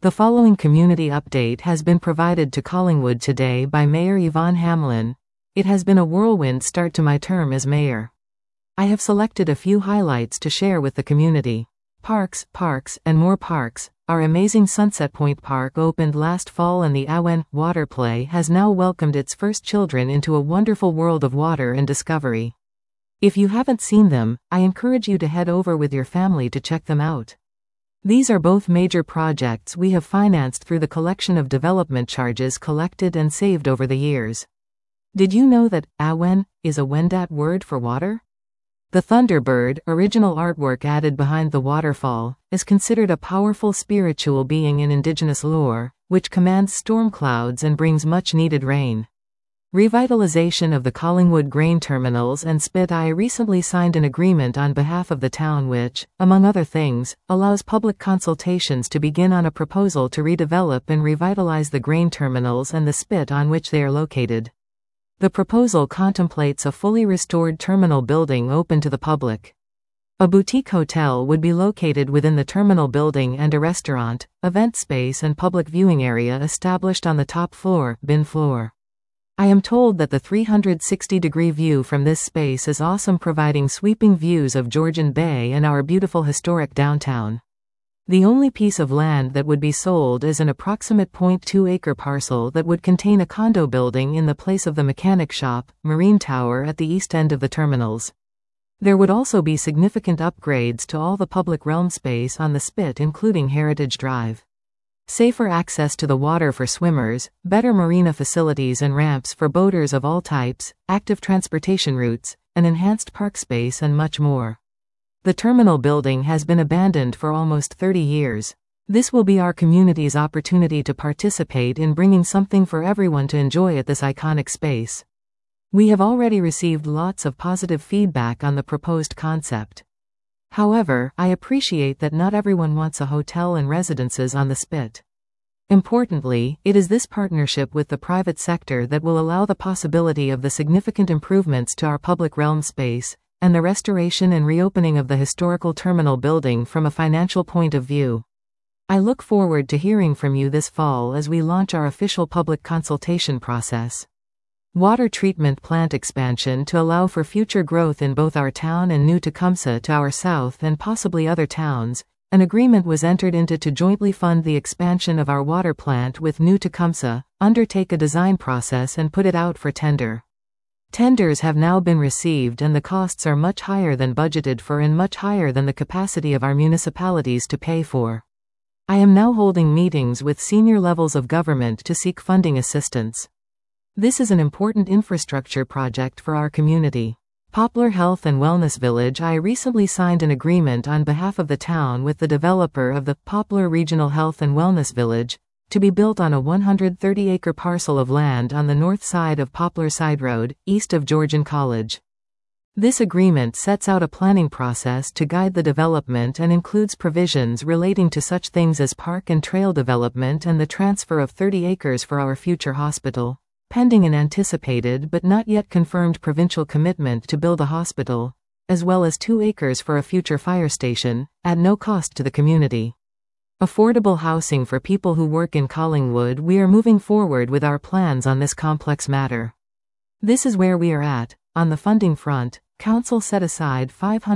The following community update has been provided to Collingwood today by Mayor Yvonne Hamlin. It has been a whirlwind start to my term as mayor. I have selected a few highlights to share with the community. Parks, and more parks. Our amazing Sunset Point Park opened last fall, and the Awen Water Play has now welcomed its first children into a wonderful world of water and discovery. If you haven't seen them, I encourage you to head over with your family to check them out. These are both major projects we have financed through the collection of development charges collected and saved over the years. Did you know that Awen is a Wendat word for water? The Thunderbird, original artwork added behind the waterfall, is considered a powerful spiritual being in indigenous lore, which commands storm clouds and brings much-needed rain. Revitalization of the Collingwood grain terminals and Spit. I recently signed an agreement on behalf of the town which, among other things, allows public consultations to begin on a proposal to redevelop and revitalize the grain terminals and the Spit on which they are located. The proposal contemplates a fully restored terminal building open to the public. A boutique hotel would be located within the terminal building and a restaurant, event space and public viewing area established on the top floor, bin floor. I am told that the 360-degree view from this space is awesome, providing sweeping views of Georgian Bay and our beautiful historic downtown. The only piece of land that would be sold is an approximate 0.2-acre parcel that would contain a condo building in the place of the mechanic shop, marine tower at the east end of the terminals. There would also be significant upgrades to all the public realm space on the Spit, including Heritage Drive. Safer access to the water for swimmers, better marina facilities and ramps for boaters of all types, active transportation routes, an enhanced park space and much more. The terminal building has been abandoned for almost 30 years. This will be our community's opportunity to participate in bringing something for everyone to enjoy at this iconic space. We have already received lots of positive feedback on the proposed concept. However, I appreciate that not everyone wants a hotel and residences on the Spit. Importantly, it is this partnership with the private sector that will allow the possibility of the significant improvements to our public realm space, and the restoration and reopening of the historical terminal building from a financial point of view. I look forward to hearing from you this fall as we launch our official public consultation process. Water treatment plant expansion to allow for future growth in both our town and New Tecumseh to our south and possibly other towns. An agreement was entered into to jointly fund the expansion of our water plant with New Tecumseh, undertake a design process and put it out for tender. Tenders have now been received and the costs are much higher than budgeted for and much higher than the capacity of our municipalities to pay for. I am now holding meetings with senior levels of government to seek funding assistance. This is an important infrastructure project for our community. Poplar Health and Wellness Village. I recently signed an agreement on behalf of the town with the developer of the Poplar Regional Health and Wellness Village, to be built on a 130-acre parcel of land on the north side of Poplar Side Road, east of Georgian College. This agreement sets out a planning process to guide the development and includes provisions relating to such things as park and trail development and the transfer of 30 acres for our future hospital, pending an anticipated but not yet confirmed provincial commitment to build a hospital, as well as 2 acres for a future fire station, at no cost to the community. Affordable housing for people who work in Collingwood. We are moving forward with our plans on this complex matter. This is where we are at. On the funding front, Council set aside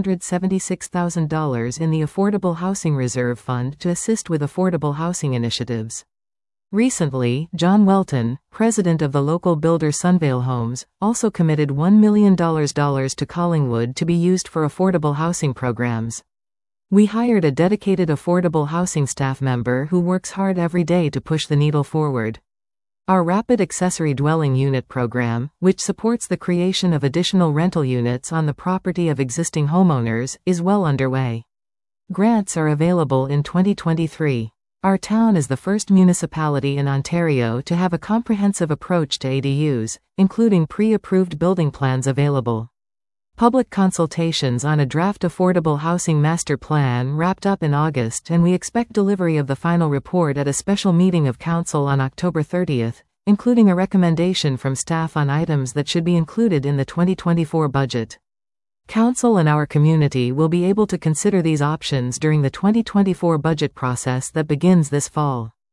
$576,000 in the Affordable Housing Reserve Fund to assist with affordable housing initiatives. Recently, John Welton, president of the local builder Sunvale Homes, also committed $1 million to Collingwood to be used for affordable housing programs. We hired a dedicated affordable housing staff member who works hard every day to push the needle forward. Our Rapid Accessory Dwelling Unit program, which supports the creation of additional rental units on the property of existing homeowners, is well underway. Grants are available in 2023. Our town is the first municipality in Ontario to have a comprehensive approach to ADUs, including pre-approved building plans available. Public consultations on a draft affordable housing master plan wrapped up in August, and we expect delivery of the final report at a special meeting of Council on October 30th, including a recommendation from staff on items that should be included in the 2024 budget. Council and our community will be able to consider these options during the 2024 budget process that begins this fall.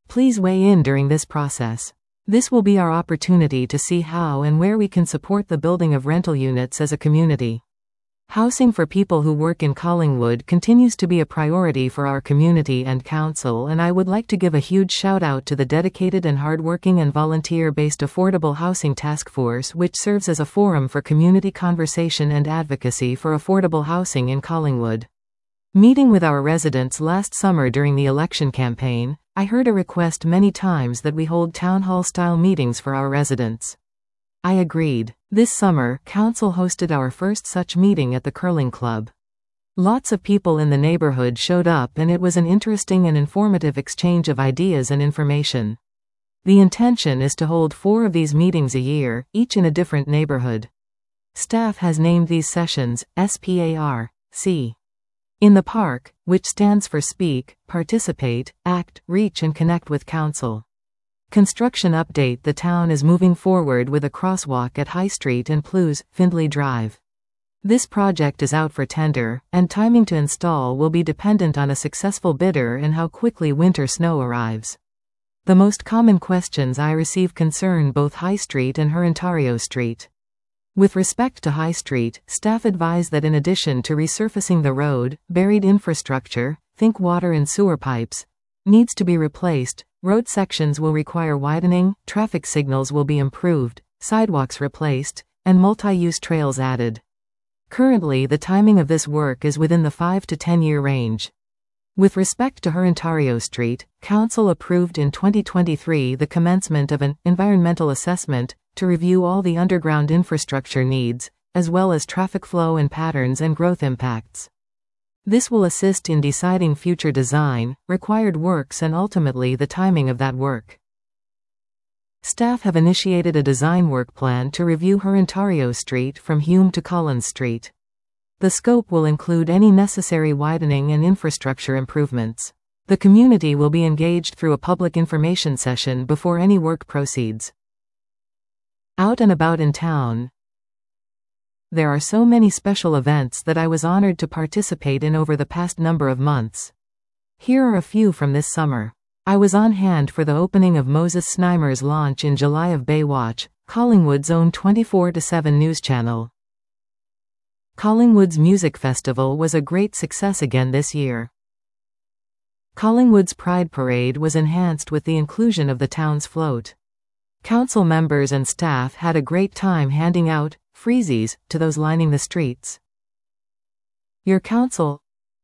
Please weigh in during this process. This will be our opportunity to see how and where we can support the building of rental units as a community. Housing for people who work in Collingwood continues to be a priority for our community and council, and I would like to give a huge shout out to the dedicated and hardworking and volunteer-based Affordable Housing Task Force, which serves as a forum for community conversation and advocacy for affordable housing in Collingwood. Meeting with our residents last summer during the election campaign, I heard a request many times that we hold town hall-style meetings for our residents. I agreed. This summer, Council hosted our first such meeting at the Curling Club. Lots of people in the neighborhood showed up, and it was an interesting and informative exchange of ideas and information. The intention is to hold 4 of these meetings a year, each in a different neighborhood. Staff has named these sessions SPARC. In the Park, which stands for Speak, Participate, Act, Reach and Connect with Council. Construction update: the town is moving forward with a crosswalk at High Street and Plews, Findlay Drive. This project is out for tender, and timing to install will be dependent on a successful bidder and how quickly winter snow arrives. The most common questions I receive concern both High Street and Ontario Street. With respect to High Street, staff advise that in addition to resurfacing the road, buried infrastructure, think water and sewer pipes, needs to be replaced. Road sections will require widening, traffic signals will be improved, sidewalks replaced, and multi-use trails added. Currently, the timing of this work is within the 5 to 10 year range. With respect to Ontario Street, Council approved in 2023 the commencement of an environmental assessment to review all the underground infrastructure needs, as well as traffic flow and patterns and growth impacts. This will assist in deciding future design, required works and ultimately the timing of that work. Staff have initiated a design work plan to review Ontario Street from Hume to Collins Street. The scope will include any necessary widening and infrastructure improvements. The community will be engaged through a public information session before any work proceeds. Out and about in town. There are so many special events that I was honored to participate in over the past number of months. Here are a few from this summer. I was on hand for the opening of Moses Sneimer's launch in July of Baywatch, Collingwood's own 24/7 news channel. Collingwood's Music Festival was a great success again this year. Collingwood's Pride Parade was enhanced with the inclusion of the town's float. Council members and staff had a great time handing out freezies to those lining the streets. Your council.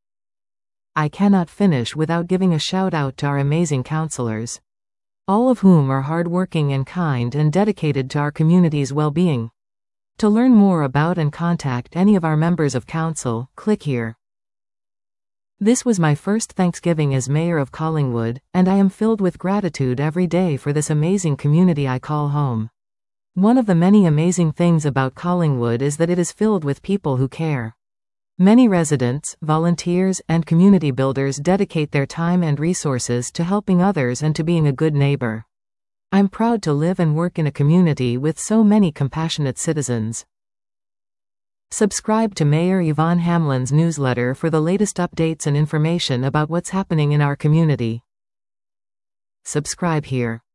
I cannot finish without giving a shout out to our amazing councillors, all of whom are hardworking and kind and dedicated to our community's well-being. To learn more about and contact any of our members of council, click here. This was my first Thanksgiving as Mayor of Collingwood, and I am filled with gratitude every day for this amazing community I call home. One of the many amazing things about Collingwood is that it is filled with people who care. Many residents, volunteers, and community builders dedicate their time and resources to helping others and to being a good neighbor. I'm proud to live and work in a community with so many compassionate citizens. Subscribe to Mayor Yvonne Hamlin's newsletter for the latest updates and information about what's happening in our community. Subscribe here.